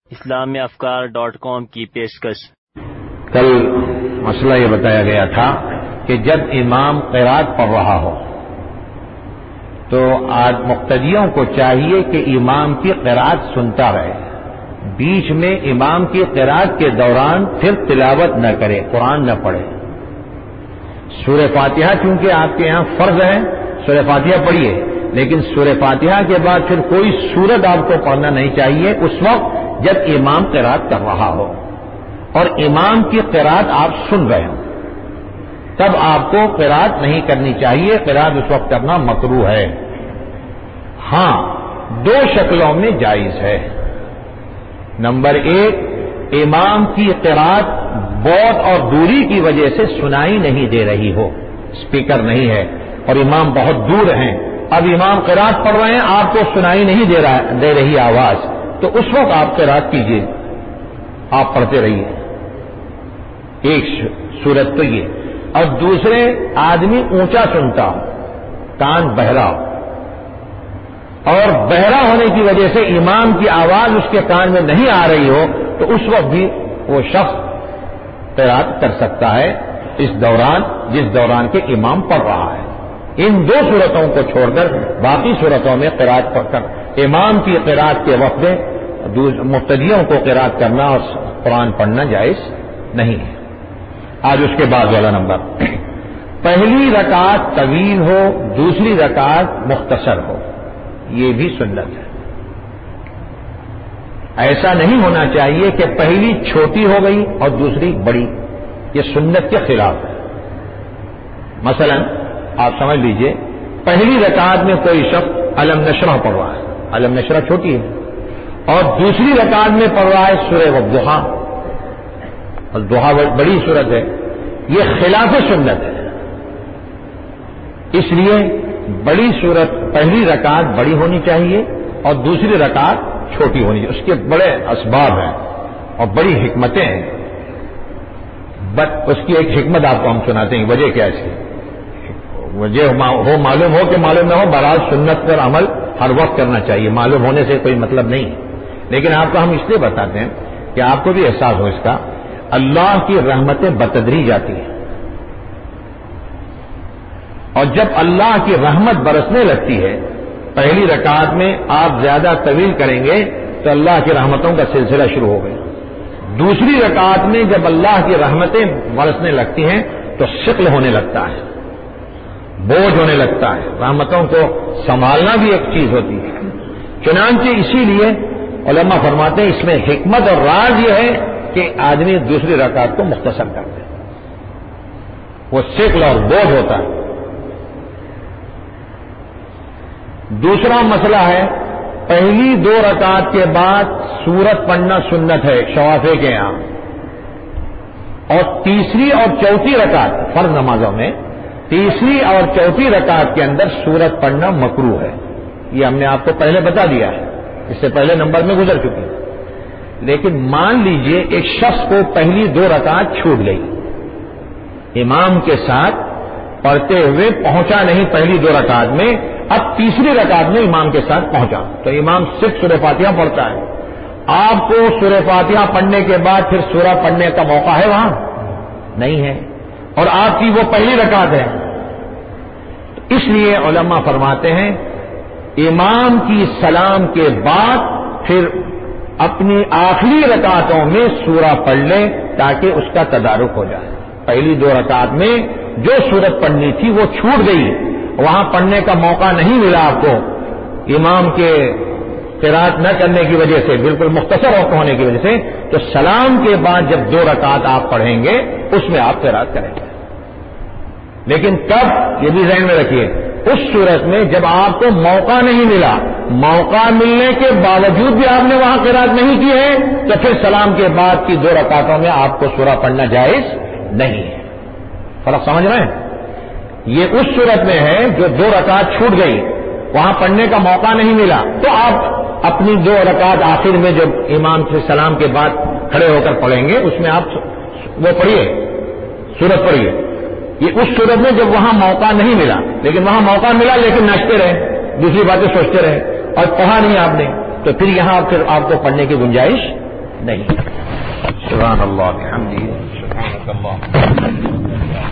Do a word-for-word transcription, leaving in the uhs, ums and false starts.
اسلامی افکار dot com کی پیشکش۔ کل مسئلہ یہ بتایا گیا تھا کہ جب امام قرات پڑھ رہا ہو تو آج مقتدیوں کو چاہیے کہ امام کی قرات سنتا رہے، بیچ میں امام کی قرات کے دوران پھر تلاوت نہ کرے، قرآن نہ پڑھے۔ سورہ فاتحہ چونکہ آپ کے یہاں فرض ہے، سورہ فاتحہ پڑھیے، لیکن سورہ فاتحہ کے بعد پھر کوئی سورت آپ کو پڑھنا نہیں چاہیے اس وقت جب امام قرات کر رہا ہو اور امام کی قرات آپ سن رہے ہوں، تب آپ کو قرات نہیں کرنی چاہیے، قرات اس وقت کرنا مکروہ ہے۔ ہاں، دو شکلوں میں جائز ہے۔ نمبر ایک، امام کی قرات بعد اور دوری کی وجہ سے سنائی نہیں دے رہی ہو، اسپیکر نہیں ہے اور امام بہت دور ہیں، اب امام قرات پڑھ رہے ہیں، آپ کو سنائی نہیں دے رہا دے رہی آواز، تو اس وقت آپ قرات کیجیے، آپ پڑھتے رہیے۔ ایک صورت تو یہ، اور دوسرے آدمی اونچا سنتا ہو، کان بہرا ہو، اور بہرا ہونے کی وجہ سے امام کی آواز اس کے کان میں نہیں آ رہی ہو، تو اس وقت بھی وہ شخص قرات کر سکتا ہے اس دوران جس دوران کے امام پڑھ رہا ہے۔ ان دو صورتوں کو چھوڑ کر باقی صورتوں میں قرات پڑھ کر امام کی قرات کے وقت میں مقتدیوں کو قرات کرنا اور قرآن پڑھنا جائز نہیں ہے۔ آج اس کے بعد والا نمبر، پہلی رکعت طویل ہو، دوسری رکعت مختصر ہو، یہ بھی سنت ہے۔ ایسا نہیں ہونا چاہیے کہ پہلی چھوٹی ہو گئی اور دوسری بڑی، یہ سنت کے خلاف ہے۔ مثلا آپ سمجھ لیجئے، پہلی رکعت میں کوئی شخص الم نشرح پڑھ رہا ہے، الم نشرح چھوٹی ہے، اور دوسری رکعت میں پڑھ رہا ہے سورہ والضحیٰ، اور ضحیٰ بڑی صورت ہے، یہ خلاف سنت ہے۔ اس لیے بڑی صورت پہلی رکعت بڑی ہونی چاہیے اور دوسری رکعت چھوٹی ہونی چاہیے، اس کے بڑے اسباب ہیں اور بڑی حکمتیں ہیں۔ بٹ اس کی ایک حکمت آپ کو ہم سناتے ہیں، وجہ کیا اس کی، وجہ ہو معلوم ہو کہ معلوم نہ ہو، بہرحال سنت پر عمل ہر وقت کرنا چاہیے، معلوم ہونے سے کوئی مطلب نہیں، لیکن آپ کو ہم اس لیے بتاتے ہیں کہ آپ کو بھی احساس ہو اس کا۔ اللہ کی رحمتیں بتدریج آتی ہیں، اور جب اللہ کی رحمت برسنے لگتی ہے، پہلی رکعت میں آپ زیادہ طویل کریں گے تو اللہ کی رحمتوں کا سلسلہ شروع ہو گیا۔ دوسری رکعت میں جب اللہ کی رحمتیں برسنے لگتی ہیں تو ثقل ہونے لگتا ہے، بوجھ ہونے لگتا ہے، رحمتوں کو سنبھالنا بھی ایک چیز ہوتی ہے۔ چنانچہ اسی لیے علماء فرماتے ہیں اس میں حکمت اور راز یہ ہے کہ آدمی دوسری رکعت کو مختصر کر دے، وہ ثقل اور بوجھ ہوتا ہے۔ دوسرا مسئلہ ہے، پہلی دو رکعت کے بعد سورت پڑھنا سنت ہے شوافے کے یہاں، اور تیسری اور چوتھی رکعت فرض نمازوں میں تیسری اور چوتھی رکعت کے اندر سورت پڑھنا مکروہ ہے۔ یہ ہم نے آپ کو پہلے بتا دیا ہے، اس سے پہلے نمبر میں گزر چکی ہے۔ لیکن مان لیجئے ایک شخص کو پہلی دو رکعت چھوٹ گئی، امام کے ساتھ پڑھتے ہوئے پہنچا نہیں پہلی دو رکعت میں، اب تیسری رکعت میں امام کے ساتھ پہنچا، تو امام صرف سورہ فاتحہ پڑھتا ہے، آپ کو سورہ فاتحہ پڑھنے کے بعد پھر سورہ پڑھنے کا موقع ہے وہاں نہیں ہے، اور آپ کی وہ پہلی رکعت ہے۔ اس لیے علماء فرماتے ہیں امام کی سلام کے بعد پھر اپنی آخری رکعتوں میں سورہ پڑھ لیں تاکہ اس کا تدارک ہو جائے۔ پہلی دو رکعت میں جو سورت پڑھنی تھی وہ چھوٹ گئی، وہاں پڑھنے کا موقع نہیں ملا آپ کو امام کے قرات نہ کرنے کی وجہ سے، بالکل مختصر وقت ہونے کی وجہ سے، تو سلام کے بعد جب دو رکعت آپ پڑھیں گے اس میں آپ قرات کریں گے، لیکن کب، یہ بھی ذہن میں رکھیے، اس صورت میں جب آپ کو موقع نہیں ملا، موقع ملنے کے باوجود بھی آپ نے وہاں قرات نہیں کی ہے تو پھر سلام کے بعد کی دو رکعتوں میں آپ کو سورہ پڑھنا جائز نہیں ہے۔ فرق سمجھ رہے ہیں؟ یہ اس صورت میں ہے جو دو رکعت چھوٹ گئی، وہاں پڑھنے کا موقع نہیں ملا، تو آپ اپنی دو رکعت آخر میں جب امام سے سلام کے بعد کھڑے ہو کر پڑھیں گے اس میں آپ وہ پڑھیے، سورت پڑھیے۔ یہ اس صورت میں جب وہاں موقع نہیں ملا، لیکن وہاں موقع ملا لیکن ناچتے رہے، دوسری باتیں سوچتے رہے اور پڑھا نہیں آپ نے، تو پھر یہاں پھر آپ کو پڑھنے کی گنجائش نہیں. سبحان اللہ بحمدہ سبحانک اللہ.